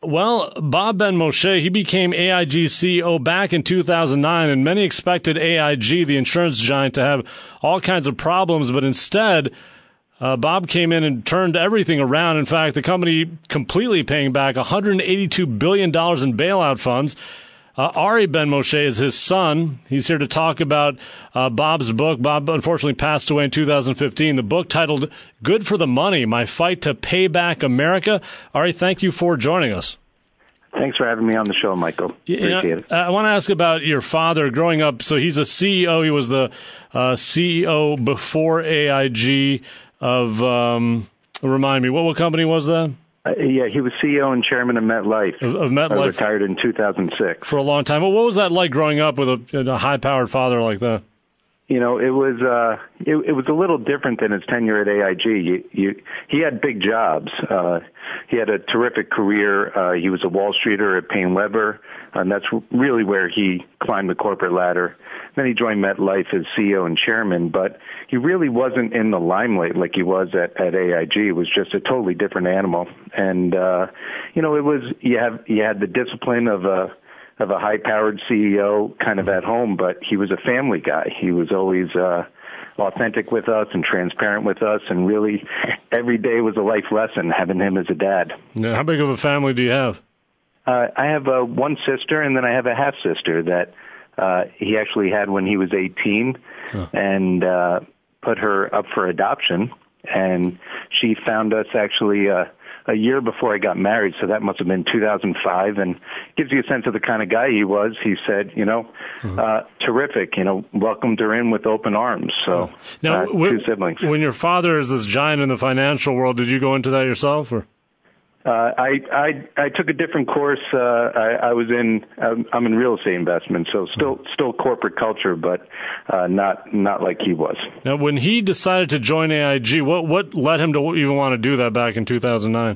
Well, Bob Ben-Moshe, he became AIG CEO back in 2009, and many expected AIG, the insurance giant, to have all kinds of problems, but instead, Bob came in and turned everything around. In fact, the company completely paying back $182 billion in bailout funds. Ari Ben-Moshe is his son. He's here to talk about Bob's book. Bob unfortunately passed away in 2015. The book titled Good for the Money, My Fight to Pay Back America. Ari, thank you for joining us. Thanks for having me on the show, Michael. Appreciate it. I want to ask about your father growing up. So he's a CEO. He was the CEO before AIG of, remind me, what company was that? Yeah, he was CEO and chairman of MetLife. Of MetLife. Retired in 2006. For a long time. Well, what was that like growing up with a high-powered father like that? You know, it was a little different than his tenure at AIG. He had big jobs. He had a terrific career. He was a Wall Streeter at PaineWebber, and that's really where he climbed the corporate ladder. Then he joined MetLife as CEO and chairman, but he really wasn't in the limelight like he was at AIG. It was just a totally different animal. And, it was, you had the discipline of a high-powered CEO kind of at home, but he was a family guy. He was always authentic with us and transparent with us, and really every day was a life lesson having him as a dad. Now, how big of a family do you have? I have one sister, and then I have a half-sister that he actually had when he was 18 and put her up for adoption, and she found us actually a year before I got married, so that must have been 2005, and gives you a sense of the kind of guy he was. He said, terrific, welcomed her in with open arms. So now, two siblings. When your father is this giant in the financial world, did you go into that yourself, or? I took a different course. I'm in real estate investment, so still corporate culture, but not like he was. Now, when he decided to join AIG, what led him to even want to do that back in 2009?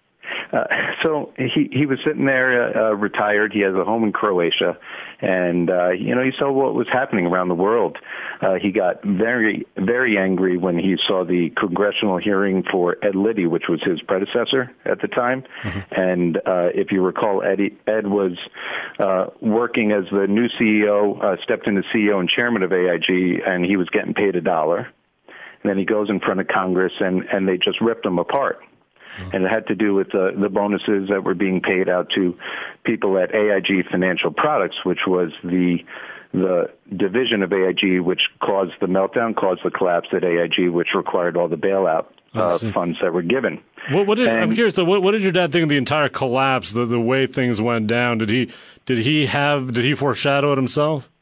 So he was sitting there, retired. He has a home in Croatia, and he saw what was happening around the world. He got very, very angry when he saw the congressional hearing for Ed Liddy, which was his predecessor at the time. Mm-hmm. And if you recall, Ed was working as the new CEO, stepped into CEO and chairman of AIG, and he was getting paid $1. And then he goes in front of Congress, and they just ripped him apart. And it had to do with the bonuses that were being paid out to people at AIG Financial Products, which was the division of AIG which caused the meltdown, caused the collapse at AIG, which required all the bailout funds that were given. I'm curious, though, what did your dad think of the entire collapse, the way things went down? Did he foreshadow it himself?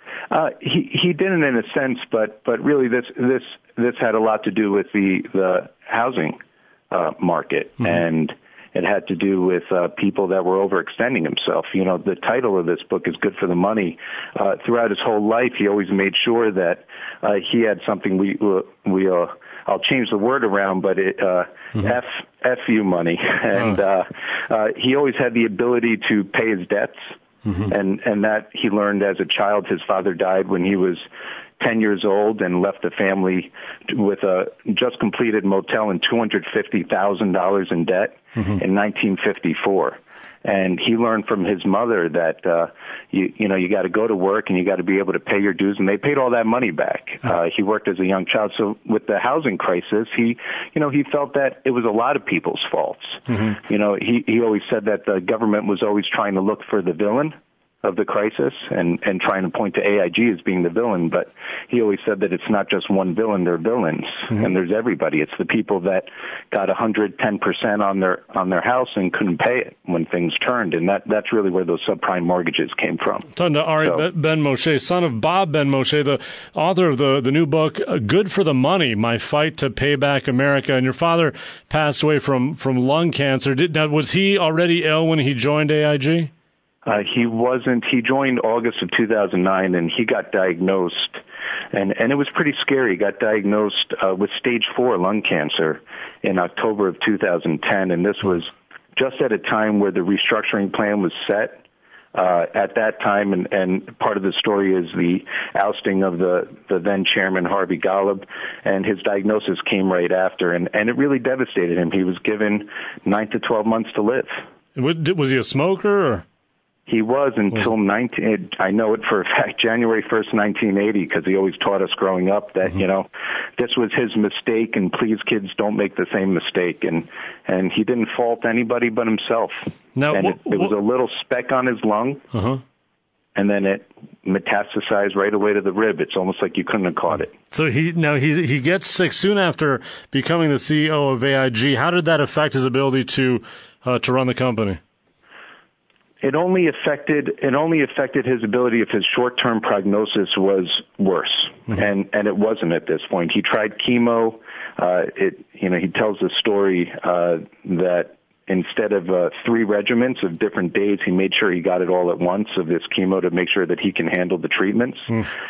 He didn't in a sense, but really this had a lot to do with the housing market, mm-hmm. and it had to do with people that were overextending himself. The title of this book is Good for the Money. Throughout his whole life, he always made sure that he had something I'll change the word around, but it mm-hmm. F you money, and he always had the ability to pay his debts, mm-hmm. and that he learned as a child. His father died when he was 10 years old and left the family with a just completed motel and $250,000 in debt mm-hmm. in 1954. And he learned from his mother that, you got to go to work and you got to be able to pay your dues. And they paid all that money back. He worked as a young child. So with the housing crisis, he felt that it was a lot of people's faults. Mm-hmm. He always said that the government was always trying to look for the villain of the crisis and trying to point to AIG as being the villain, but he always said that it's not just one villain, they're villains, mm-hmm. and there's everybody. It's the people that got 110% on their house and couldn't pay it when things turned, and that's really where those subprime mortgages came from. Talking to Ari Ben-Moshe, son of Bob Ben-Moshe, the author of the new book, Good for the Money, My Fight to Pay Back America, and your father passed away from lung cancer. Was he already ill when he joined AIG? He wasn't. He joined August of 2009, and he got diagnosed, and it was pretty scary. He got diagnosed with stage 4 lung cancer in October of 2010, and this was just at a time where the restructuring plan was set. At that time, and part of the story is the ousting of the then chairman, Harvey Golub, and his diagnosis came right after, and it really devastated him. He was given 9 to 12 months to live. Was he a smoker? Or? He was until I know it for a fact, January 1st, 1980, because he always taught us growing up that, this was his mistake, and please, kids, don't make the same mistake. And he didn't fault anybody but himself. Now, and it was a little speck on his lung, and then it metastasized right away to the rib. It's almost like you couldn't have caught it. So he gets sick soon after becoming the CEO of AIG. How did that affect his ability to run the company? It only affected his ability if his short-term prognosis was worse, and it wasn't at this point. He tried chemo. He tells the story that instead of 3 regimens of different days, he made sure he got it all at once of this chemo to make sure that he can handle the treatments,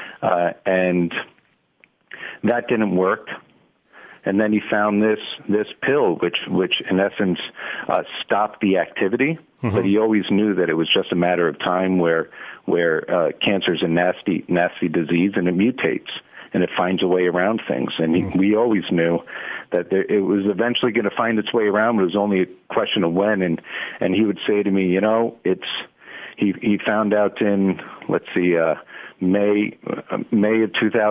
and that didn't work. And then he found this pill, which in essence stopped the activity. But he always knew that it was just a matter of time where cancer is a nasty disease, and it mutates and it finds a way around things. And we always knew that it was eventually going to find its way around. But it was only a question of when. And he would say to me, he found out in May of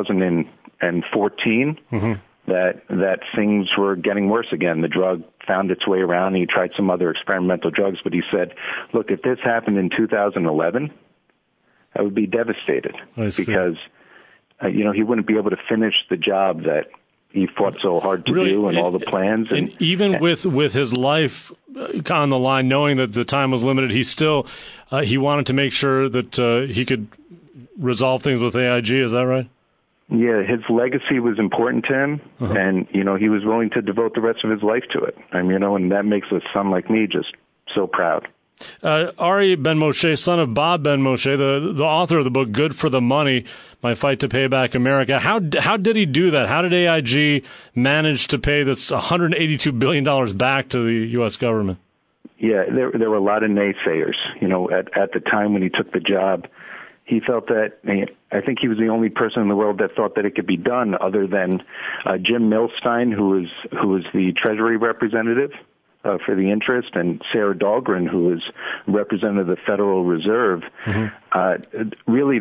2014. That things were getting worse again. The drug found its way around. He tried some other experimental drugs, but he said, look, if this happened in 2011, I would be devastated because, he wouldn't be able to finish the job that he fought so hard to do and all the plans. And even with his life on the line, knowing that the time was limited, he still, he wanted to make sure that he could resolve things with AIG. Is that right? Yeah, his legacy was important to him, and, he was willing to devote the rest of his life to it. And that makes a son like me just so proud. Ari Ben-Moshe, son of Bob Ben-Moshe, the author of the book Good for the Money, My Fight to Pay Back America. How did he do that? How did AIG manage to pay this $182 billion back to the U.S. government? Yeah, there were a lot of naysayers. At the time when he took the job, he felt that, I think he was the only person in the world that thought that it could be done other than Jim Milstein, who was the Treasury representative for the interest, and Sarah Dahlgren, who was representative of the Federal Reserve. Really,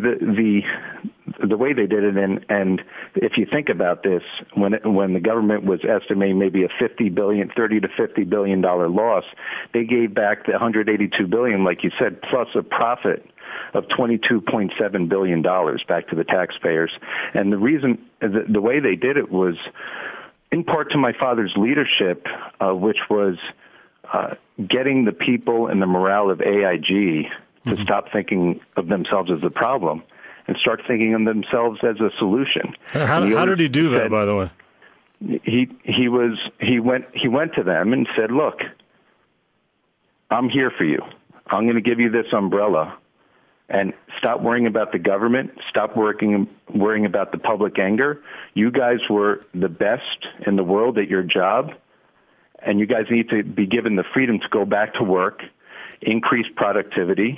the way they did it, and if you think about this, when the government was estimating maybe a $30 to $50 billion loss, they gave back the $182 billion, like you said, plus a profit of $22.7 billion back to the taxpayers. And the reason, the way they did it was in part to my father's leadership, which was getting the people and the morale of AIG to stop thinking of themselves as the problem and start thinking of themselves as a solution. How did he do that, by the way? He went to them and said, look, I'm here for you. I'm going to give you this umbrella. And stop worrying about the government. Stop worrying about the public anger. You guys were the best in the world at your job, and you guys need to be given the freedom to go back to work, increase productivity,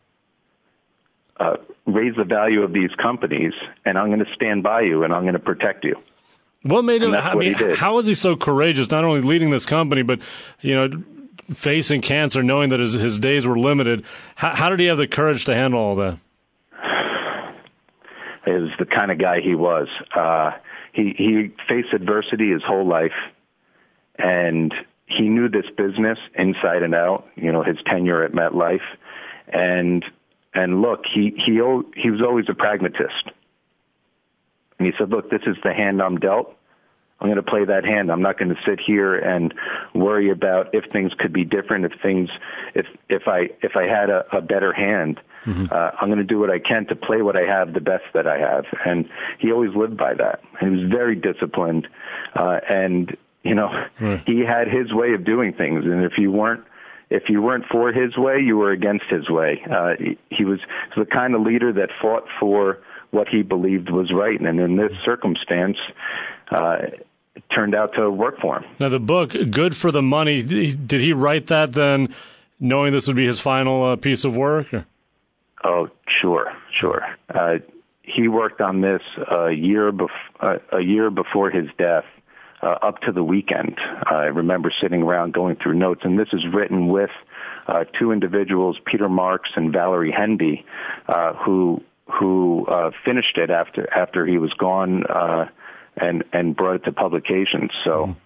raise the value of these companies, and I'm going to stand by you, and I'm going to protect you. What made him? How was he so courageous? Not only leading this company, but facing cancer, knowing that his days were limited. How did he have the courage to handle all that? He was the kind of guy he was. He faced adversity his whole life, and he knew this business inside and out. His tenure at MetLife, and look, he was always a pragmatist. And he said, "Look, this is the hand I'm dealt. I'm going to play that hand. I'm not going to sit here and worry about if things could be different. If I had a better hand, I'm going to do what I can to play what I have the best that I have." And he always lived by that. He was very disciplined, and he had his way of doing things. And if you weren't for his way, you were against his way. He was the kind of leader that fought for what he believed was right, and in this circumstance, it turned out to work for him. Now, the book, Good for the Money, did he write that then knowing this would be his final piece of work? Or? Oh, sure. He worked on this a year before his death, up to the weekend. I remember sitting around going through notes, and this is written with two individuals, Peter Marks and Valerie Henby, who finished it after he was gone and brought it to publication. So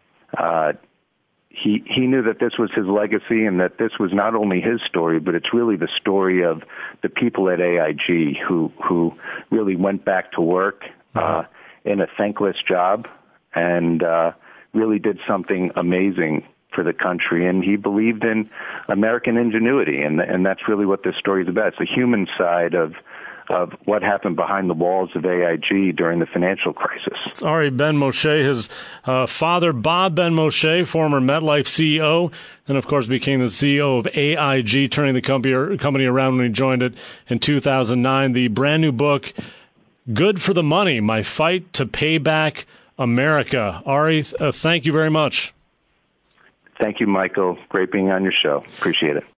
he knew that this was his legacy and that this was not only his story, but it's really the story of the people at AIG who really went back to work in a thankless job and really did something amazing for the country. And he believed in American ingenuity, and that's really what this story is about. It's the human side of what happened behind the walls of AIG during the financial crisis. Ari Ben-Moshe, his father, Bob Ben-Moshe, former MetLife CEO, and of course became the CEO of AIG, turning the company around when he joined it in 2009. The brand new book, Good for the Money, My Fight to Pay Back America. Ari, thank you very much. Thank you, Michael. Great being on your show. Appreciate it.